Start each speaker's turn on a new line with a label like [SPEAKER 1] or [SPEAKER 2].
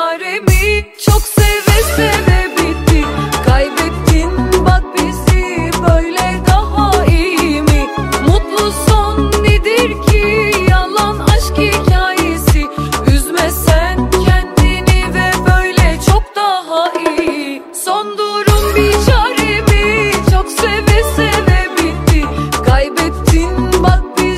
[SPEAKER 1] çaremi. Çok seve seve bitti, kaybettin bak bizi, böyle daha iyi mi? Mutlu son nedir ki? Yalan aşk hikayesi. Üzme sen kendini ve böyle çok daha iyi.